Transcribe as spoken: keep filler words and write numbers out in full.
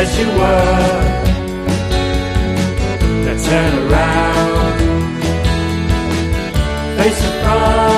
as you were. Now turn around, face the front.